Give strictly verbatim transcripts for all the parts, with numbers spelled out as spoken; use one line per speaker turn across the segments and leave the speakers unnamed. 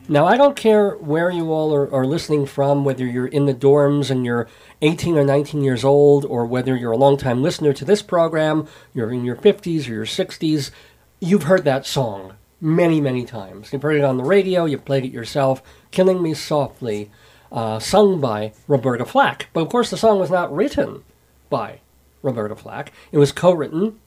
Now, I don't care where you all are, are listening from, whether you're in the dorms and you're eighteen or nineteen years old, or whether you're a longtime listener to this program, you're in your fifties or your sixties, you've heard that song many, many times. You've heard it on the radio, you've played it yourself, Killing Me Softly, uh, sung by Roberta Flack. But of course, the song was not written by Roberta Flack. It was co-written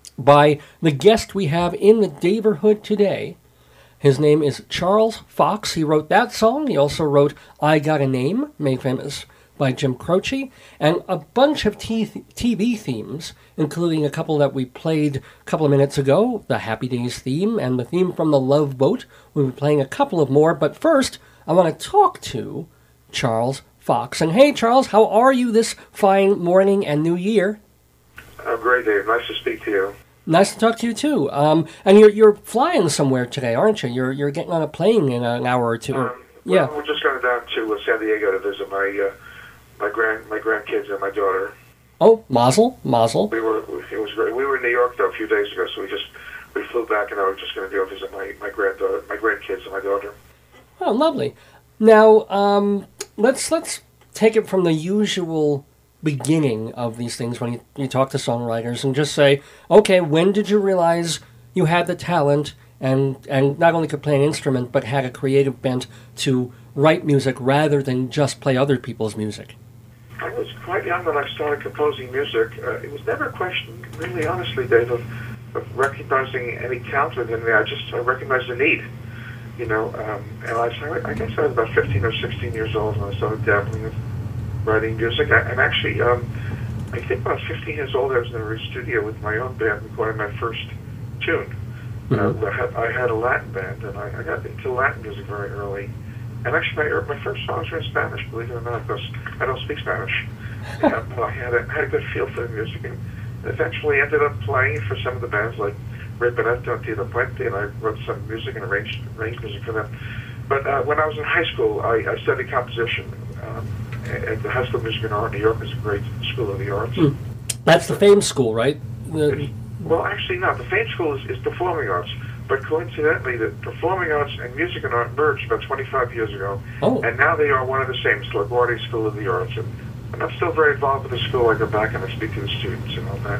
by the guest we have in the neighborhood today. His name is Charles Fox. He wrote that song. He also wrote I Got a Name, made famous by Jim Croce, and a bunch of t- TV themes, including a couple that we played a couple of minutes ago, the Happy Days theme and the theme from The Love Boat. We'll be playing a couple of more, but first, I want to talk to Charles Fox. And hey, Charles, how are you this fine morning and new year?
I'm great, Dave. Nice to speak to you.
Nice to talk to you too. Um, and you're you're flying somewhere today, aren't you? You're you're getting on a plane in an hour or two.
Um, well,
yeah.
We're just going down to uh, San Diego to visit my uh, my grand my grandkids and my daughter.
Oh, Mazel, Mazel.
We were it was great. We were in New York though a few days ago, so we just we flew back, and I was just going to go visit my my granddaughter, my grandkids and my daughter.
Oh, lovely. Now, um, let's let's take it from the usual beginning of these things when you, you talk to songwriters and just say, okay, when did you realize you had the talent and and not only could play an instrument but had a creative bent to write music rather than just play other people's music?
I was quite young when I started composing music. Uh, it was never a question, really, honestly, Dave, of, of recognizing any talent within me. I just I recognized the need, you know. Um, and I, started, I guess I was about fifteen or sixteen years old when I started dabbling with writing music. I, and actually, um, I think when I was fifteen years old, I was in a studio with my own band recording my first tune. Mm-hmm. uh, I, had, I had a Latin band, and I, I got into Latin music very early. And actually, my, my first songs were in Spanish, believe it or not, because I don't speak Spanish. And, but I had a, had a good feel for the music, and eventually ended up playing for some of the bands like Red Benetto and Tito Puente, and I wrote some music and arranged, arranged music for them. But uh, when I was in high school, I, I studied composition. Um, at the High School of Music and Art in New York is a great school of the arts.
Mm. That's the famed school, right?
The, well, actually not. The famed school is, is performing arts. But coincidentally, the performing arts and music and art merged about twenty-five years ago.
Oh. And
now they are one of the same. It's LaGuardia School of the Arts. And, and I'm still very involved with the school. I go back and I speak to the students and all that.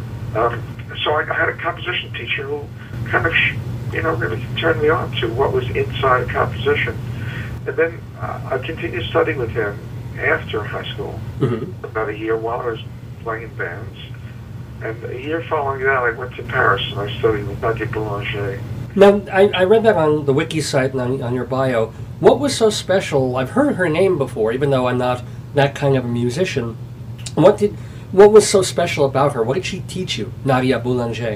Um, so I, I had a composition teacher who kind of, you know, really turned me on to what was inside composition. And then uh, I continued studying with him after high school, mm-hmm. about a year while I was playing in bands. And a year following that, I went to Paris and I studied with Nadia Boulanger.
Now, I, I read that on the wiki site and on, on your bio. What was so special? I've heard her name before, even though I'm not that kind of a musician. What did, what was so special about her? What did she teach you, Nadia Boulanger?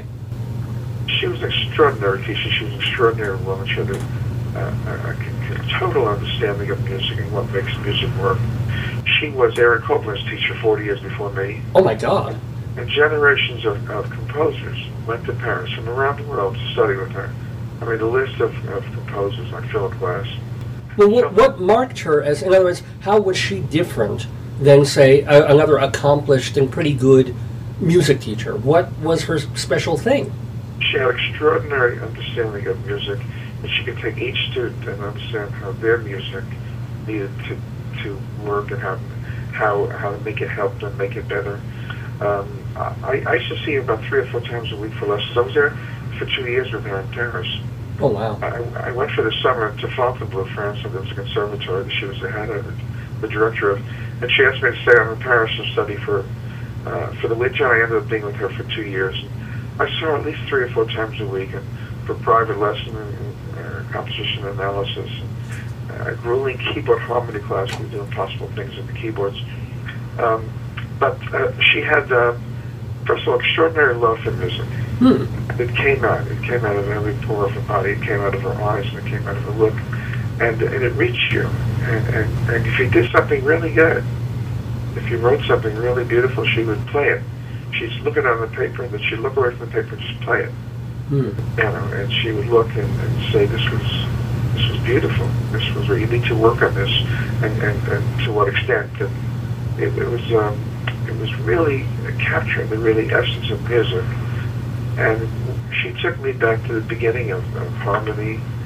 She was an extraordinary teacher. She was an extraordinary woman. She had a, a, a, a total understanding of music and what makes music work. She was Aaron Copland's teacher forty years before me.
Oh, my God.
And generations of, of composers went to Paris from around the world to study with her. I mean, the list of, of composers like Philip Glass.
Well, what, what marked her as, in other words, how was she different than, say, a, another accomplished and pretty good music teacher? What was her special thing?
She had extraordinary understanding of music, and she could take each student and understand how their music needed to to work and how how how to make it help them make it better. Um, I, I used to see her about three or four times a week for lessons. I was there for two years with her in Paris.
Oh, wow.
I, I went for the summer to Fontainebleau, France, and there was a conservatory that she was the head of, the director of, and she asked me to stay on in Paris and study for uh, for the winter. I ended up being with her for two years. I saw her at least three or four times a week and for private lesson and uh, composition analysis. And, uh, grueling keyboard harmony class. We do impossible things with the keyboards. Um, but uh, she had, uh, first of all, extraordinary love for music.
Hmm.
It came out. It came out of every pore of her body. It came out of her eyes, and it came out of her look. And, and it reached you. And, and, and if you did something really good, if you wrote something really beautiful, she would play it. She'd look at it on the paper, and then she'd look away from the paper and just play it. Hmm. You know, and she would look and, and say, "This was, this was beautiful. This was where you need to work on this, and, and, and to what extent." And it, it was, um, it was really capturing the really essence of music. And she took me back to the beginning of, of harmony,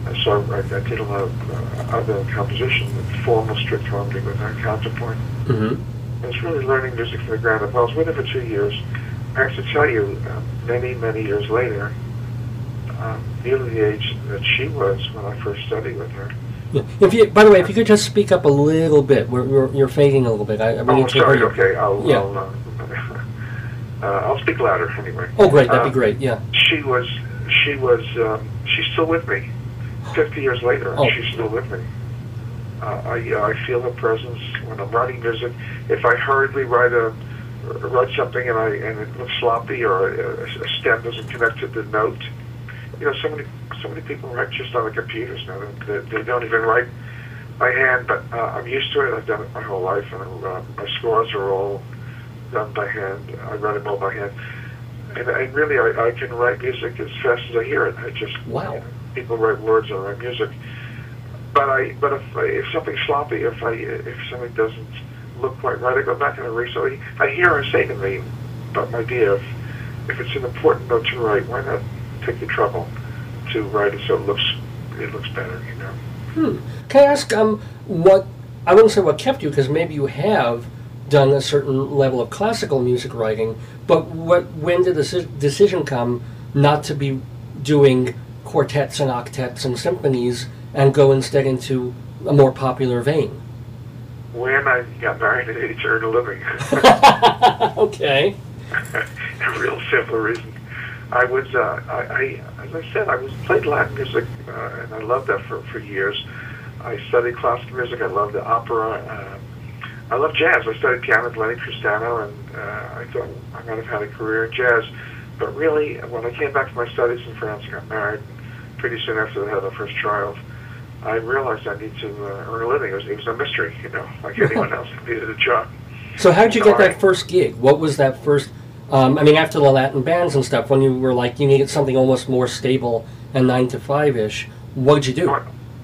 And so I, I did a lot of uh, other composition with formal strict harmony with our counterpoint.
Mm-hmm.
I was really learning music from the ground up. I was with her for two years. I have to tell you, uh, many, many years later, um, nearly the age that she was when I first studied with her.
Yeah. If you, by the way, if you could just speak up a little bit, we're, we're you're fading a little bit. I, I
Oh,
need to
sorry.
hear you.
Okay, I'll
Yeah.
I'll, uh, uh, I'll speak louder anyway.
Oh, great. That'd
Uh,
be great. Yeah.
She was she was um, she's still with me. Fifty years later,
Oh.
she's still with me. Uh, I I feel her presence when I'm writing music. If I hurriedly write a write something and I and it looks sloppy or a, a stem doesn't connect to the note, you know, so many so many people write just on the computers now. They, they don't even write by hand. But uh, I'm used to it. I've done it my whole life, and uh, my scores are all done by hand. I write them all by hand, and, and really, I, I can write music as fast as I hear it. I just
Wow.
You know, people write words, I write music. But I, but if if something's sloppy, if I if something doesn't look quite right, I go back and I read. So I, I hear her say to me, "But my dear, if, if it's an important note to write, why not take the trouble to write it so it looks it looks better?" You know.
Hmm. Can I ask um what I wouldn't say what kept you, because maybe you have done a certain level of classical music writing, but what when did the deci- decision come not to be doing quartets and octets and symphonies and go instead into a more popular vein?
When I got married at age earned a living.
Okay.
A real simple reason. I was, uh, I, I, as I said, I was played Latin music, uh, and I loved that for, for years. I studied classical music. I loved the opera. Uh, I love jazz. I studied piano with Lenny Tristano, and uh, I thought I might have had a career in jazz. But really, when I came back from my studies in France and got married, pretty soon after I had our first child, I realized I need to uh, earn a living. It was, it was a mystery, you know, like anyone else that needed a job.
So how did you
So
get that
I-
first gig? What was that first, um, I mean, after the Latin bands and stuff, when you were like, you needed something almost more stable and nine to five-ish, what'd you do?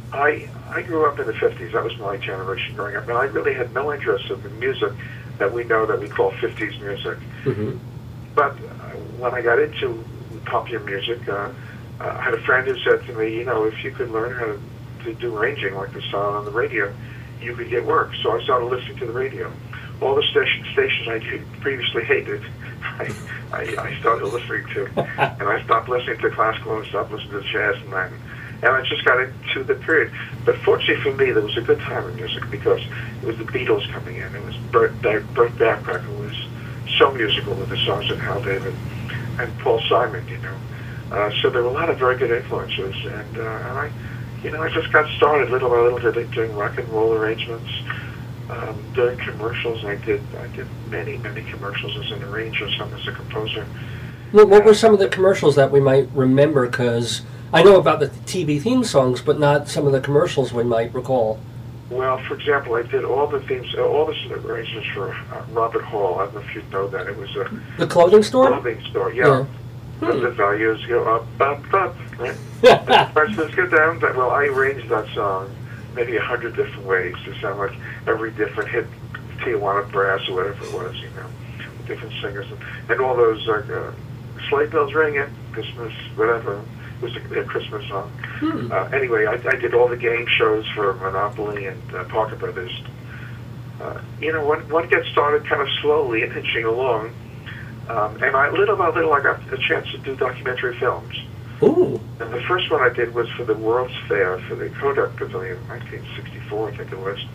I I grew up in the fifties. That was my generation growing up. And I really had no interest in the music that we know that we call fifties music.
Mm-hmm.
But uh, when I got into popular music, uh, uh, I had a friend who said to me, you know, if you could learn how to, to do arranging like the sound on the radio, you could get work. So I started listening to the radio. All the station, stations I previously hated, I, I, I started listening to. And I stopped listening to classical and stopped listening to jazz and Latin. And I just got into the period. But fortunately for me, there was a good time in music because it was the Beatles coming in. It was Burt, Burt Bacharach, who was so musical with the songs of Hal David, and Paul Simon, you know. Uh, so there were a lot of very good influences. And, uh, and I, you know, I just got started little by little doing, doing rock and roll arrangements, um, doing commercials. I did I did many, many commercials as an arranger, some as a composer.
What, what were some of the commercials that we might remember? Because I know about the T V theme songs, but not some of the commercials we might recall.
Well, for example, I did all the themes, uh, all the arrangements for uh, Robert Hall. I don't know if you know that. It was a
The clothing store?
clothing store, yeah.
Yeah.
The values go up, up, up, right? The prices go down. But, well, I arranged that song maybe a hundred different ways to sound like every different hit, Tijuana Brass or whatever it was, you know, with different singers. And, and all those uh, uh, sleigh bells ringing, Christmas, whatever. It was a, a Christmas song.
Hmm.
Uh, anyway, I, I did all the game shows for Monopoly and uh, Parker Brothers. Uh, you know, one, one gets started kind of slowly and inching along. Um, and I, little by little, I got a chance to do documentary films.
Ooh.
And the first one I did was for the World's Fair for the Kodak Pavilion, nineteen sixty-four, I think it was.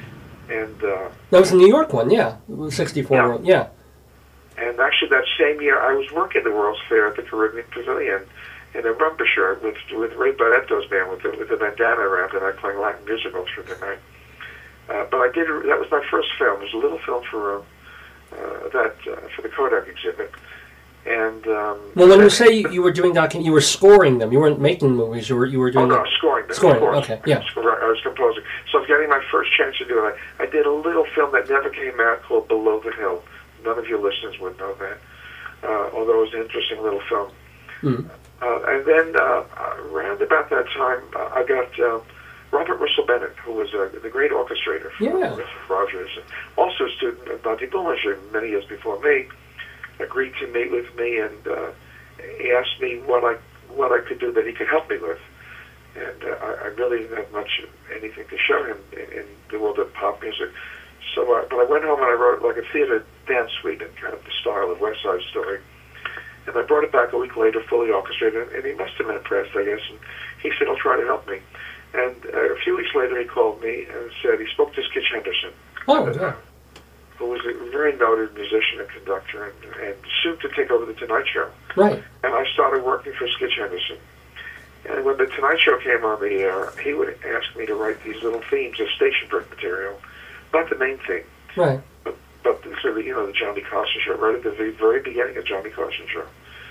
And uh,
That was the New York one, yeah. It was sixty-four, yeah.
and actually that same year, I was working the World's Fair at the Caribbean Pavilion in a rumper shirt with with Ray Barretto's band with the, with the bandana around, and I playing Latin music all through the night. Uh, but I did. That was my first film. It was a little film for uh, uh, that uh, for the Kodak exhibit. And um,
Well, when you say you, you were doing docu- you were scoring them. You weren't making movies. You were you were
oh
doing.
no,
them.
scoring them.
Scoring,
of course.
okay, yeah.
I was composing. So I was getting my first chance to do it. I, I did a little film that never came out called Below the Hill. None of your listeners would know that, uh, although it was an interesting little film.
Mm.
Uh, and then uh, around about that time, uh, I got uh, Robert Russell Bennett, who was uh, the great orchestrator for
Yeah.
Richard Rogers, and also a student of Buddy Bullinger many years before me, agreed to meet with me, and uh, he asked me what I what I could do that he could help me with. and uh, I, I really didn't have much anything to show him in, in the world of pop music. So, uh, but I went home and I wrote like a theater dance suite in kind of the style of West Side Story. And I brought it back a week later, fully orchestrated, and he must have been impressed, I guess. And he said, "I'll try to help me." And uh, a few weeks later, he called me and said he spoke to Skitch Henderson,
Oh,
uh,
yeah.
who was a very noted musician and conductor, and, and soon to take over the Tonight Show.
Right.
And I started working for Skitch Henderson. And when the Tonight Show came on the air, he would ask me to write these little themes of station break material, not the main theme,
Right.
but, but the, sort of, you know, the Johnny Carson show, right at the very, very beginning of Johnny Carson show.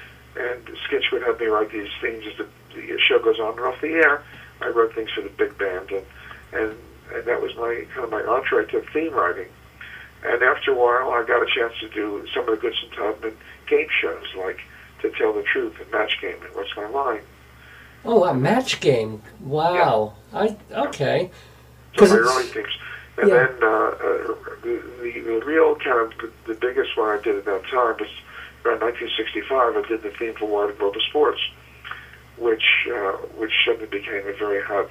And Skitch would have me write these themes as the, the show goes on and off the air. I wrote things for the big band, and, and and that was my kind of my entree to theme writing. And after a while, I got a chance to do some of the Goodson Tubman game shows, like To Tell the Truth and Match Game and What's My Line.
Oh, a match game. Wow. I okay.
So my
it's-
early themes. And
yeah.
then uh, uh, the, the the real kind of the, the biggest one I did at that time was around nineteen sixty-five. I did the theme for Wide World of Sports, which uh, which suddenly became a very hot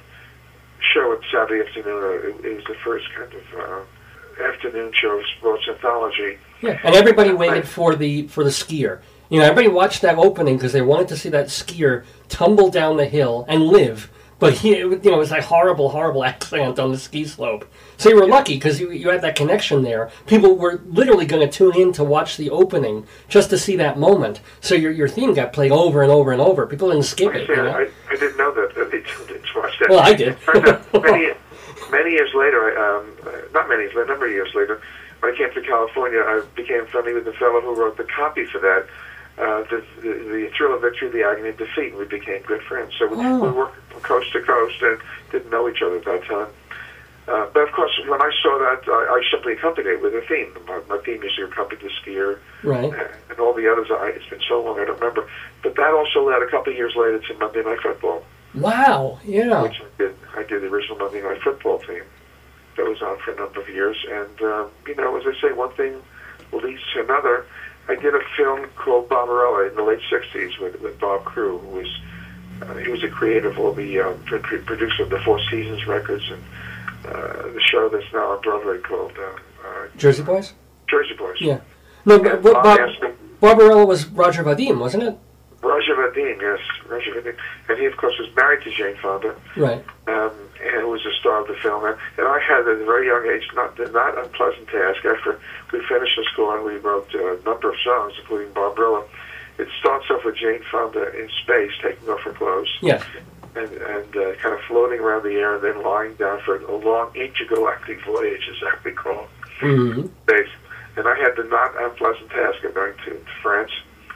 show on Saturday afternoon. Uh, it, it was the first kind of uh, afternoon show of sports anthology.
Yeah, and everybody waited for the for the skier. You know, everybody watched that opening because they wanted to see that skier tumble down the hill and live. But he, you know, it was a horrible, horrible accident on the ski slope. So you were lucky because you you had that connection there. People were literally going to tune in to watch the opening just to see that moment. So your your theme got played over and over and over. People didn't skip it.
I,
You know?
I, I didn't know that, that they tuned in to watch that.
Well, I did.
many, many years later, um, not many years, but a number of years later, when I came to California, I became friendly with the fellow who wrote the copy for that. Uh, the, the, the Thrill of Victory, the Agony of Defeat, and we became good friends. So we,
Oh.
we worked from coast to coast and didn't know each other at that time. Uh, but of course, when I saw that, I, I simply accompanied it with a theme. My, my theme music accompanied the skier,
Right.
uh, and all the others. I, it's been so long, I don't remember. But that also led a couple of years later to Monday Night Football,
Wow. Yeah.
which I did. I did the original Monday Night Football theme that was on for a number of years. And uh, you know, as I say, one thing leads to another. I did a film called Barbarella in the late sixties with, with Bob Crew, who was uh, he was a creator of all the uh, pr- pr- producer of the Four Seasons records and uh, the show that's now on Broadway called uh, uh,
Jersey Boys.
Jersey Boys.
Yeah. No, but,
And
but
Bob
Bob,
asked me,
Barbarella was Roger Vadim, wasn't it?
Roger Vadim, yes, Roger Vadim, and he of course was married to Jane Fonda.
Right.
Um, and was the star of the film. And, and I had at a very young age, not the not unpleasant task, after we finished the score and we wrote a number of songs, including Barbarella. It starts off with Jane Fonda in space, taking off her clothes,
Yeah.
and, and uh, kind of floating around the air, and then lying down for a long intergalactic voyage, as that we call
Mm-hmm.
space. And I had the not unpleasant task of going to, to France.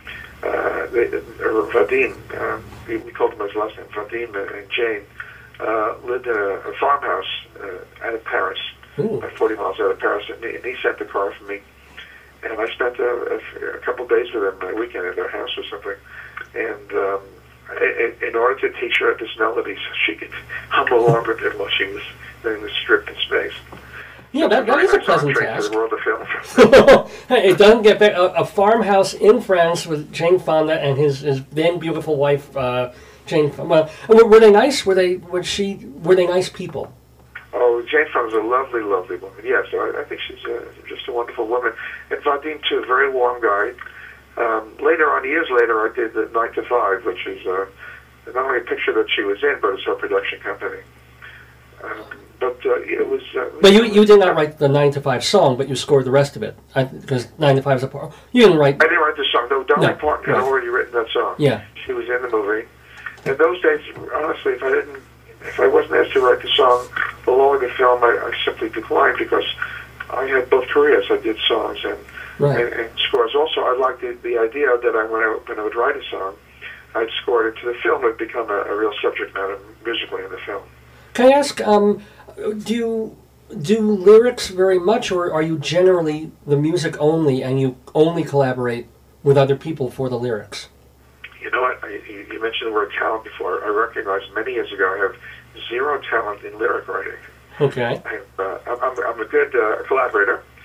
Uh, they, or Vadim, um, we, we called him his last name, Vadim and Jane, uh, lived in a, a farmhouse uh, out of Paris,
Ooh.
uh, forty miles out of Paris, and he, and he sent the car for me. And I spent a, a, a couple of days with him, a weekend at their house or something. And um, in, in order to teach her this melody so she could hum along with it while she was doing this strip in space.
Yeah, that, that is a pleasant
entree
task.
to the world of film.
Hey, it doesn't get better. A, a farmhouse in France with Jane Fonda and his, his then beautiful wife, uh, Jane. Well, were, were they nice? Were they? Was she? Were they nice people?
Oh, Jane Fonda's a lovely, lovely woman. Yes, I, I think she's uh just a wonderful woman. And Vadim, too, a very warm guy. Um, later on, years later, I did the Nine to Five, which is uh, not only a picture that she was in, but it's her production company. Um, but uh, it was. Uh,
But you you did not write the Nine to Five song, but you scored the rest of it because Nine to Five is a part. You didn't write.
I didn't write the song. No, Dolly
No,
Parton had
right.
already written that song.
Yeah.
She was in the movie. In those days, honestly, if I didn't, if I wasn't asked to write the song along with the film, I, I simply declined because I had both careers. I did songs and
Right.
and, and scores. Also, I liked the, the idea that I when I when I would write a song, I'd score it to the film. It would become a, a real subject matter musically in the film.
Can I ask? Um, do you do lyrics very much, or are you generally the music only, and you only collaborate with other people for the lyrics?
You know what? I, you you mentioned the word talent before. I recognized many years ago I have zero talent in lyric writing.
Okay.
I have, uh, I'm, I'm I'm a good uh, collaborator.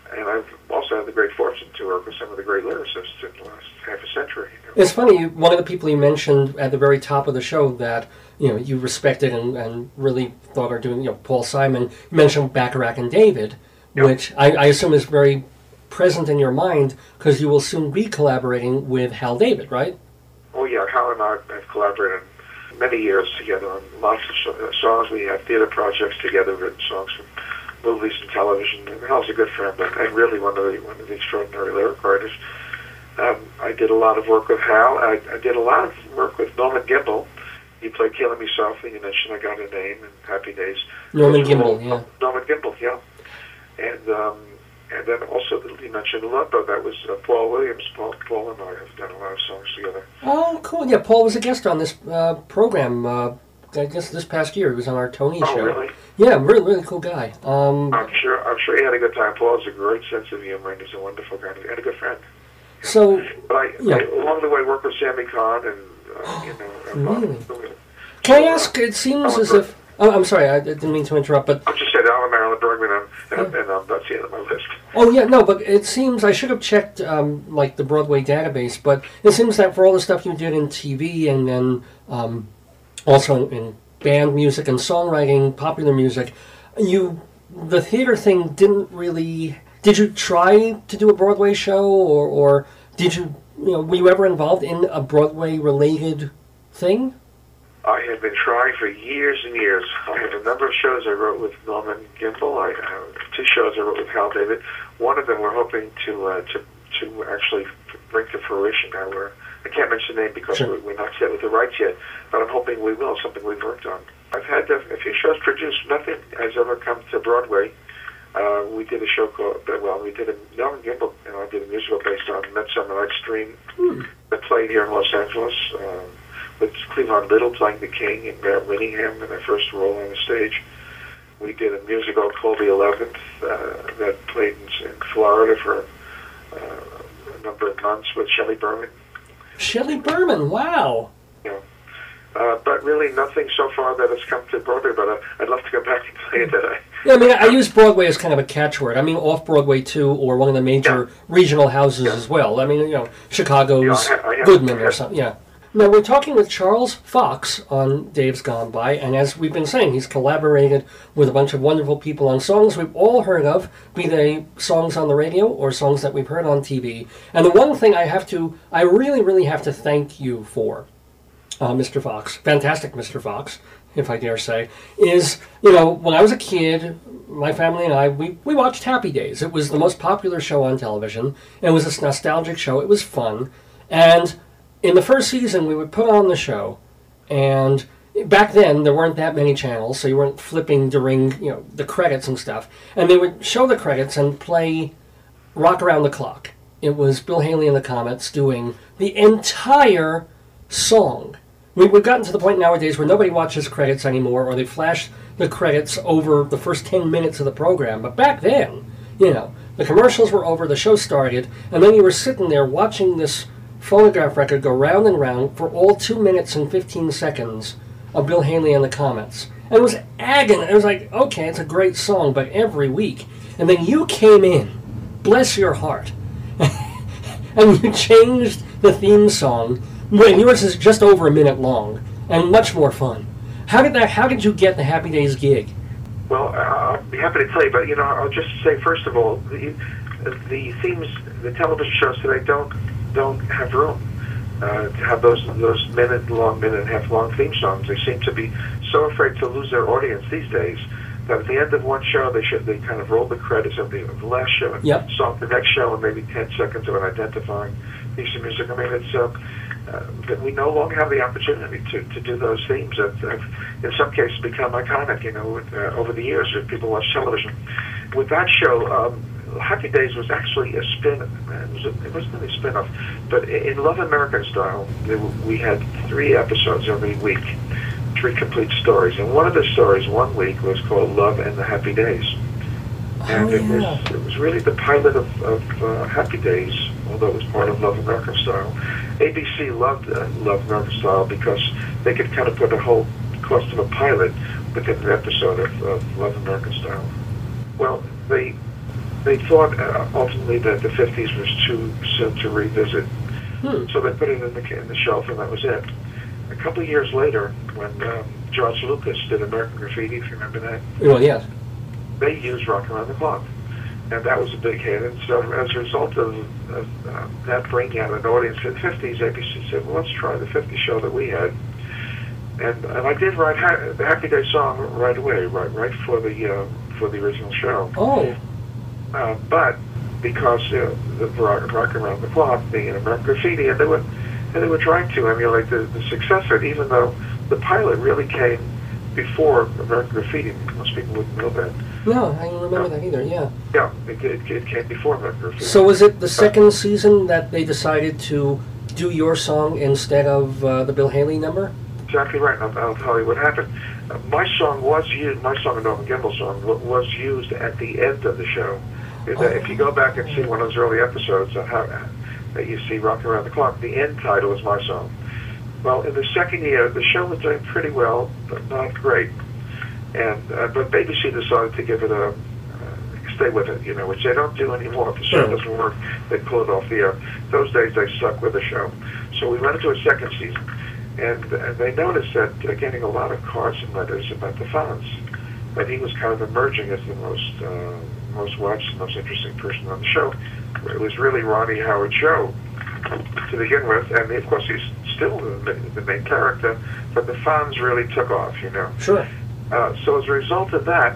and I've also had the great fortune to work with some of the great lyricists in the last half a century. You know.
It's funny, one of the people you mentioned at the very top of the show that you know you respected and, and really thought are doing, you know, Paul Simon. You mentioned Bacharach and David, yep. which I, I assume is very present in your mind because you will soon be collaborating with Hal David, right?
Oh yeah, Hal and I have collaborated many years together on lots of songs. We have theater projects together, written songs from movies and television. And Hal's a good friend, and really one of the one of the extraordinary lyric writers. Um, I did a lot of work with Hal. I, I did a lot of work with Norman Gimbel. He played "Killing Me Softly." You mentioned "I Got a Name" and "Happy Days."
Norman Gimbel, yeah.
Norman Gimbel, yeah. And um, and then also you mentioned "Love Boat." That was uh, Paul Williams. Paul, Paul and I have done a lot of songs together.
Oh, cool! Yeah, Paul was a guest on this uh, program. Uh, I guess this past year he was on our Tony
oh,
show.
Really?
Yeah, really, really cool guy. Um,
I'm sure. I'm sure he had a good time. Paul has a great sense of humor, and he's a wonderful guy and a good friend.
So,
but I,
yeah.
I along the way worked with Sammy Kahn, and uh, you know.
Really?
Uh,
Can I ask? It seems as if. Oh, I'm sorry. I didn't mean to interrupt, but
I'll just say Alan Marilyn Bergman, and, and, and um, that's the end of my list.
Oh yeah, no, but it seems I should have checked um, like the Broadway database, but it seems that for all the stuff you did in T V and then um, also in band music and songwriting, popular music, you the theater thing didn't really. Did you try to do a Broadway show, or, or did you, you know, were you ever involved in a Broadway-related thing?
I have been trying for years and years. I have a number of shows I wrote with Norman Gimbel. I have two shows I wrote with Hal David. One of them we're hoping to uh, to to actually bring to fruition. Now we're I can't mention the name because
sure.
we're not set with the rights yet, but I'm hoping we will. Something we've worked on. I've had a, a few shows produced. Nothing has ever come to Broadway. Uh, we did a show called, well, we did a, Norman Gimbel and I did a musical based on Midsummer Night's Dream
hmm.
that played here in Los Angeles, uh, with Cleavon Little playing the king and Graham Winningham in their first role on the stage. We did a musical called The Eleventh uh, that played in, in Florida for uh, a number of months with Shelley Berman.
Shelley Berman, wow.
You know, uh, but really nothing so far that has come to Broadway, but uh, I'd love to go back and play it today.
Yeah, I mean, I use Broadway as kind of a catchword. I mean, off-Broadway, too, or one of the major yeah. regional houses yeah. as well. I mean, you know, Chicago's
yeah, I, I have,
Goodman
I
or something, yeah. Now, we're talking with Charles Fox on Dave's Gone By, and as we've been saying, he's collaborated with a bunch of wonderful people on songs we've all heard of, be they songs on the radio or songs that we've heard on T V. And the one thing I have to, I really, really have to thank you for, uh, Mister Fox, fantastic Mister Fox, if I dare say, is, you know, when I was a kid, my family and I, we, we watched Happy Days. It was the most popular show on television. It was this nostalgic show. It was fun. And in the first season, we would put on the show, and back then, there weren't that many channels, so you weren't flipping during, you know, the credits and stuff. And they would show the credits and play Rock Around the Clock. It was Bill Haley and the Comets doing the entire song. We, we've gotten to the point nowadays where nobody watches credits anymore, or they flash the credits over the first ten minutes of the program. But back then, you know, the commercials were over, the show started, and then you were sitting there watching this phonograph record go round and round for all two minutes and fifteen seconds of Bill Haley and the Comets. And it was agony. It was like, okay, it's a great song, but every week. And then you came in, bless your heart, and you changed the theme song. And yours is just over a minute long and much more fun. How did that? How did you get the Happy Days gig?
Well, uh, I'll be happy to tell you, but you know, I'll just say first of all, the, the themes, the television shows today don't don't have room uh, to have those those minute long, minute and a half long theme songs. They seem to be so afraid to lose their audience these days that at the end of one show, they should they kind of roll the credits of the, of the last show and
yep.
song the next show and maybe ten seconds of an identifying piece of music. I mean, it's. Uh, Uh, that we no longer have the opportunity to, to do those themes that have, in some cases, become iconic, you know, with, uh, over the years if people watch television. With that show, um, Happy Days was actually a spin, it, was a, it wasn't really a spin-off, but in Love American Style, we had three episodes every week, three complete stories, and one of the stories one week was called Love and the Happy Days. And
oh,
it,
yeah.
was, it was really the pilot of, of uh, Happy Days, although it was part of Love American Style. A B C loved uh, Love American Style because they could kind of put a whole cost of a pilot within an episode of, of Love American Style. Well, the they thought uh, ultimately that the fifties was too soon to revisit.
Hmm.
So they put it in the, in the shelf, and that was it. A couple of years later, when um, George Lucas did American Graffiti, if you remember that,
Well, yes.
they used Rock Around the Clock. And that was a big hit. And so as a result of, of uh, that bringing out an audience in the fifties, A B C said, well, let's try the fifties show that we had. And, and I did write ha- the Happy Day song right away, right right for the uh, for the original show.
Oh.
Uh, but because uh, the rock, rock Around the Clock being an American Graffiti, and they were and they were trying to emulate the, the success of it, even though the pilot really came before American Graffiti. Most people wouldn't know that.
No, I don't remember that either, yeah.
Yeah, it, it, it came before American Graffiti.
So was it the second season that they decided to do your song instead of uh, the Bill Haley number?
Exactly right. I'll, I'll tell you what happened. Uh, my song was used. My song, a Norman Gimbel song, w- was used at the end of the show. If, uh, if you go back and see one of those early episodes of how that you see "Rocking Around the Clock," the end title is my song. Well, in the second year, the show was doing pretty well, but not great. And uh, but B B C decided to give it a uh, stay with it, you know, which they don't do anymore. If the show doesn't work, they pull it off the air. Those days, they stuck with the show. So we went into a second season. And, and they noticed that uh, getting a lot of cards and letters about the Fonz, that he was kind of emerging as the most uh, most watched, most interesting person on the show. It was really Ronnie Howard show to begin with, and of course he's still the, the main character, but the Fonz really took off, you know.
Sure.
Uh, so as a result of that,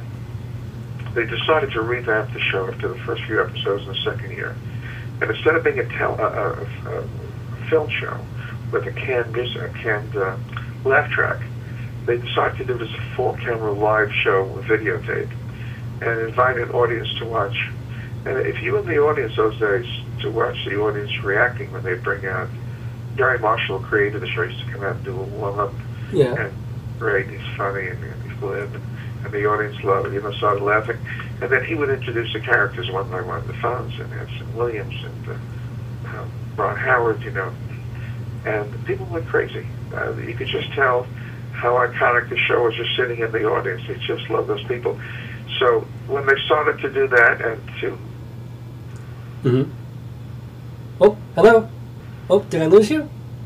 they decided to revamp the show after the first few episodes in the second year. And instead of being a, tel- a, a, a film show, with a canned music, a canned uh, laugh track, they decided to do this full-camera live show with videotape and invite an audience to watch. And if you were in the audience those days to watch the audience reacting when they bring out, Gary Marshall created the show, he used to come out and do a warm-up.
Yeah.
And great, he's funny and, and he's glib, and, and the audience loved it, you know, started laughing. And then he would introduce the characters one by one, the Fonz and Anson Williams and uh, uh, Ron Howard, you know. And people went crazy. Uh, you could just tell how iconic the show was just sitting in the audience. They just loved those people. So when they started to do that and to...
Mm-hmm. Oh, hello? Oh, did I lose you?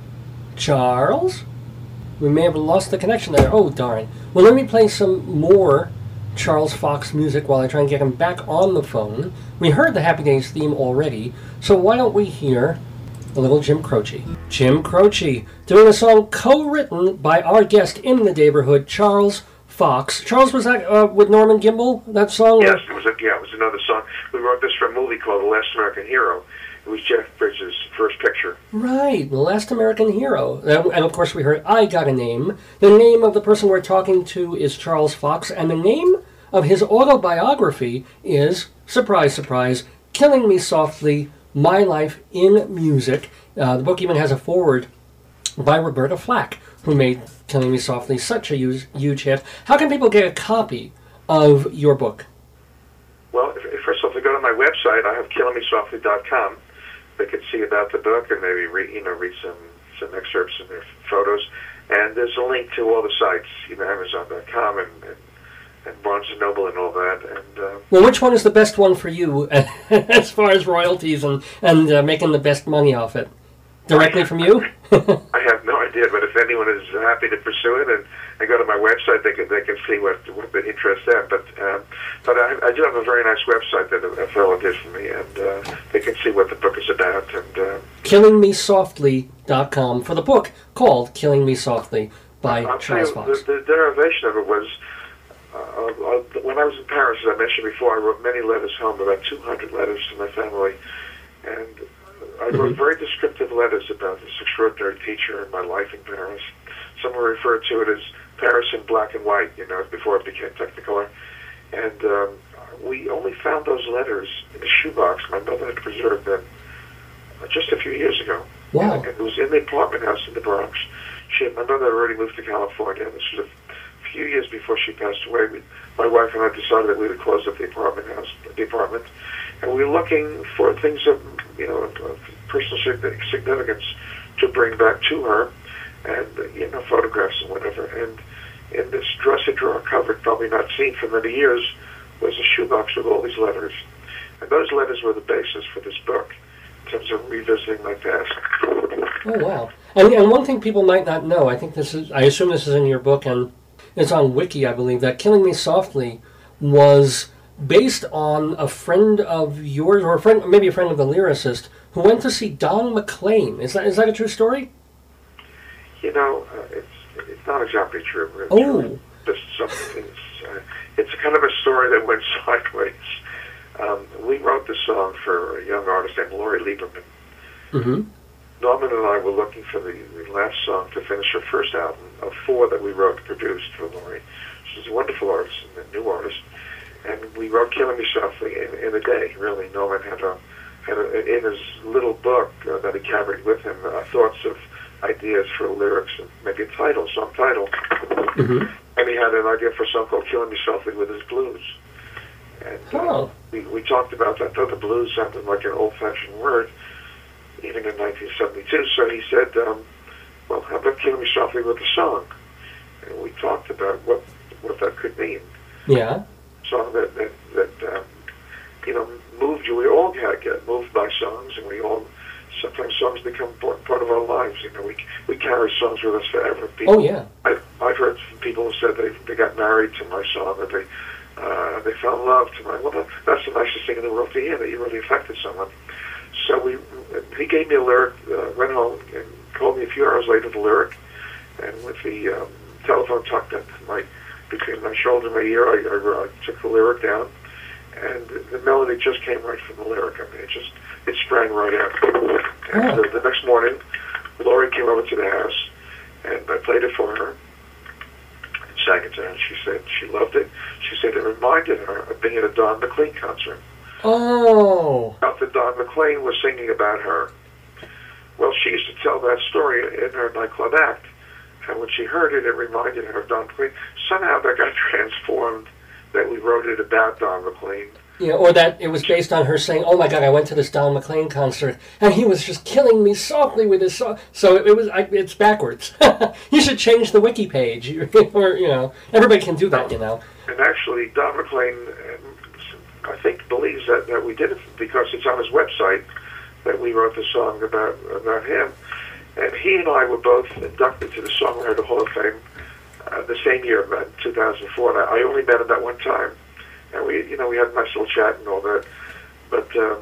Charles? We may have lost the connection there. Oh, darn. Well, let me play some more Charles Fox music while I try and get him back on the phone. We heard the Happy Days theme already, so why don't we hear a little Jim Croce. Jim Croce, doing a song co-written by our guest in the neighborhood, Charles Fox. Charles, was that uh, with Norman Gimbel, that song?
Yes, it was, a, yeah, it was another song. We wrote this for a movie called The Last American Hero. It was Jeff Bridges' first picture.
Right, The Last American Hero. And, and of course we heard I Got a Name. The name of the person we're talking to is Charles Fox, and the name of his autobiography is, surprise, surprise, Killing Me Softly, My Life in Music. Uh, the book even has a foreword by Roberta Flack, who made Killing Me Softly such a huge, huge hit. How can people get a copy of your book?
Well, if, if, first of all, if they go to my website, I have killing me softly dot com. They can see about the book and maybe read, you know, read some, some excerpts and their photos. And there's a link to all the sites, you know, amazon dot com and, and and Barnes and Noble and all that. And uh,
well, which one is the best one for you as far as royalties and, and uh, making the best money off it? Directly from you?
I have no idea, but if anyone is happy to pursue it and, and go to my website, they can they can see what what the interest in. But um, but I, I do have a very nice website that a, a fellow did for me, and uh, they can see what the book is about. And uh,
killing me softly dot com for the book called Killing Me Softly by
I'll
Charles
tell you,
Fox.
The, the derivation of it was, uh, uh, when I was in Paris, as I mentioned before, I wrote many letters home, about two hundred letters to my family, and I wrote
Mhm.
very descriptive letters about this extraordinary teacher and my life in Paris. Someone referred to it as Paris in black and white, you know, before it became Technicolor. And um, we only found those letters in a shoebox. My mother had preserved them uh, just a few years ago.
Wow.
And it was in the apartment house in the Bronx. She had, my mother had already moved to California. This was a few years before she passed away. We, my wife and I decided that we would close up the apartment house, the apartment. And we were looking for things of, you know, of personal significance to bring back to her, and, you know, photographs and whatever. And in this dresser drawer cupboard, probably not seen for many years, was a shoebox with all these letters. And those letters were the basis for this book in terms of revisiting my past.
Oh, wow. And, and one thing people might not know, I think this is, I assume this is in your book, and it's on Wiki, I believe, that Killing Me Softly was based on a friend of yours, or a friend, maybe a friend of the lyricist, who went to see Don McLean. Is that is that a true story?
You know, uh, it's it's not exactly true. It's
Oh.
Just something. Uh, it's kind of a story that went sideways. Um, we wrote the song for a young artist named Laurie Lieberman.
Mm-hmm.
Norman and I were looking for the, the last song to finish her first album of four that we wrote and produced for Laurie. She's a wonderful artist and a new artist. And we wrote Killing Me Softly in, in a day, really. Norman had, a, had a, in his little book uh, that he carried with him, uh, thoughts of ideas for lyrics and maybe a title, song title.
Mm-hmm.
And he had an idea for a song called Killing Me Softly with his blues. And uh,
Oh.
we, we talked about that, though the blues sounded like an old-fashioned word, even in nineteen seventy-two. So he said, um, well, how about Killing Me Softly with a song? And we talked about what what that could mean.
Yeah.
Song that, that, that um, you know, moved you. We all get, get moved by songs, and we all, sometimes songs become part, part of our lives. You know, we we carry songs with us forever. People,
Oh, yeah.
I've, I've heard from people who said they, they got married to my song, that they uh, they fell in love to my, well, that, that's the nicest thing in the world to hear, that you really affected someone. So we, he gave me a lyric, uh, went home and called me a few hours later, the lyric, and with the um, telephone tucked into my, between my shoulder and my ear, I, I, I took the lyric down, and the melody just came right from the lyric. I mean, it just, it sprang right out. And
Oh.
the, the next morning, Laurie came over to the house, and I played it for her, and sang it to her, and she said she loved it. She said it reminded her of being at a Don McLean concert.
Oh.
Out that Don McLean was singing about her. Well, she used to tell that story in her nightclub act. And when she heard it, it reminded her of Don McLean. Somehow that got transformed, that we wrote it about Don McLean.
Yeah, or that it was based on her saying, "Oh my God, I went to this Don McLean concert, and he was just killing me softly with his song." So it, it was, I, it's backwards. You should change the wiki page, or you know, everybody can do that, you know.
And actually, Don McLean, uh, I think, believes that, that we did it because it's on his website that we wrote the song about about him. And he and I were both inducted to the Songwriter Hall of Fame uh, the same year, about two thousand four. And I only met him that one time. And we, you know, we had a nice little chat and all that. But, um,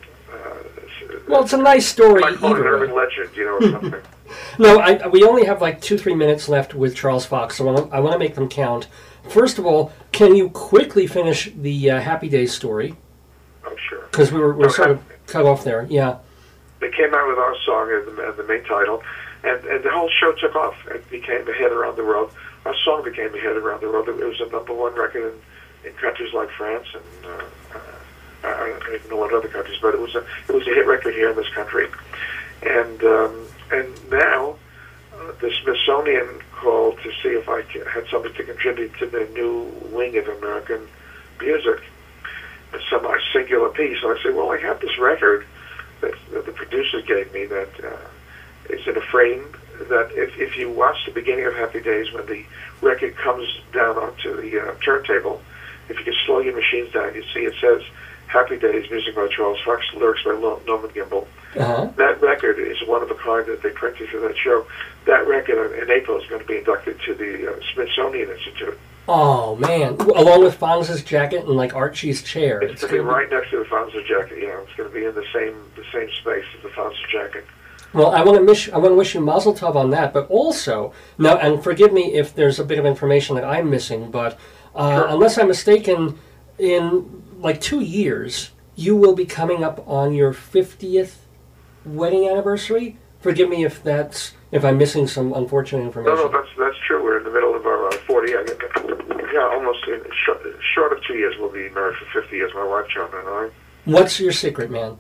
uh,
Well, it's a nice story
I call it an
either
urban
way.
legend, you know, or something.
No, I, we only have like two, three minutes left with Charles Fox, so I want, I want to make them count. First of all, can you quickly finish the uh, Happy Days story?
I'm sure.
Because we were, we were
Okay.
sort of cut off there. Yeah.
They came out with our song as the, as the main title, and, and the whole show took off. It became a hit around the world. Our song became a hit around the world. It was a number one record in, in countries like France and uh, uh, I don't even know what other countries, but it was a it was a hit record here in this country. And um, and now uh, the Smithsonian called to see if I c- had something to contribute to the new wing of American music, some uh, singular piece. And I said, well, I have this record that, that the producers gave me that uh, is in a frame that if, if you watch the beginning of Happy Days, when the record comes down onto the uh, turntable, if you can slow your machines down, you see it says Happy Days, music by Charles Fox, lyrics by Lo- Norman Gimbel.
Uh-huh.
That record is one of a kind that they printed for that show. That record in April is going to be inducted to the uh, Smithsonian Institute.
Oh, man. Along with Fonz's jacket and like Archie's chair.
It's,
It's
going to be
gonna be-
right next to the Fonzie jacket. Yeah, it's going to be in the same the same space as the Fonzie jacket.
Well, I want to wish I want to wish you Mazel Tov on that, but also now, and forgive me if there's a bit of information that I'm missing, but uh,
Sure.
unless I'm mistaken, in like two years you will be coming up on your fiftieth wedding anniversary. Forgive me if that's if I'm missing some unfortunate
No,
information.
no, that's that's true. We're in the middle of our uh, forty. I get, yeah, almost in, short, short of two years. We'll be married for fifty years. My wife, John, and I.
What's your secret, man?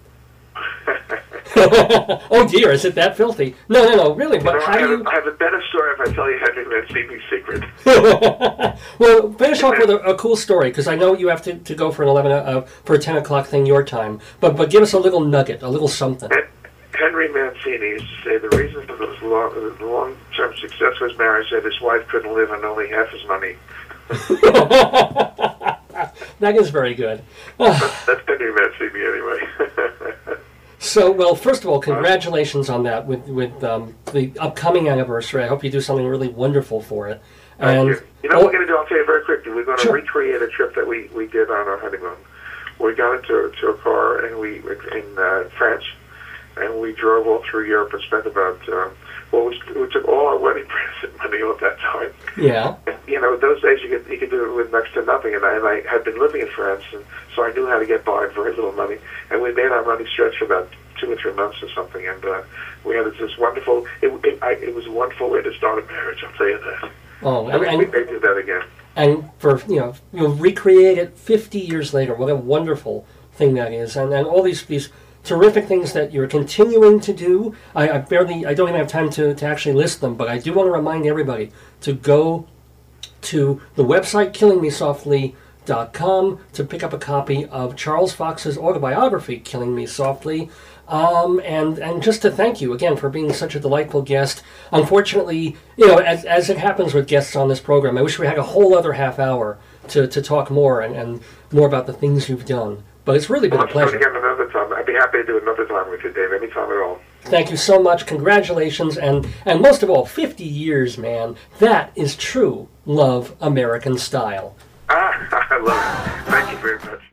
Oh dear, is it that filthy? No, no, no, really. But
No,
how
I,
do
have,
you?
I have a better story if I tell you Henry Mancini's secret.
Well, finish off with a, a cool story because I know you have to, to go for an eleven uh, for a ten o'clock thing your time. But but give us a little nugget, a little something.
Henry Mancini used to say the reason for his long, long-term success was marriage, that his wife couldn't live on only half his money.
That is very good.
That's, that's been your man see me anyway.
So, well, first of all, congratulations on that with with um, the upcoming anniversary. I hope you do something really wonderful for it.
Thank
And
you. You know
oh,
what we're going to do? I'll tell you very quickly. We're going to
Sure.
recreate a trip that we, we did on our honeymoon. We got into to a car and we in uh, France, and we drove all through Europe and spent about uh, well, we, we took all our wedding present money at that time.
yeah,
And, you know, those days you could you could do it with next to nothing, and I, and I had been living in France, and so I knew how to get by with very little money. And we made our money stretch for about two or three months or something, and uh, we had this wonderful. It, it, I, it was a wonderful way to start a marriage. I'll tell you that.
oh,
And,
and,
we
and
may do that again.
and for you know, you'll recreate it fifty years later. What a wonderful thing that is, and and all these these terrific things that you're continuing to do. I, I barely, I don't even have time to, to actually list them, but I do want to remind everybody to go to the website killing me softly dot com to pick up a copy of Charles Fox's autobiography, Killing Me Softly, um, and and just to thank you again for being such a delightful guest. Unfortunately, you know, as, as it happens with guests on this program, I wish we had a whole other half hour to, to talk more and, and more about the things you've done. But it's really been
Well,
a
let's do it
pleasure.
again another time. I'd be happy to do it another time with you, Dave. Anytime at all.
Thank you so much. Congratulations. And, and most of all, fifty years, man. That is true love American style.
Ah, I love it. Thank you very much.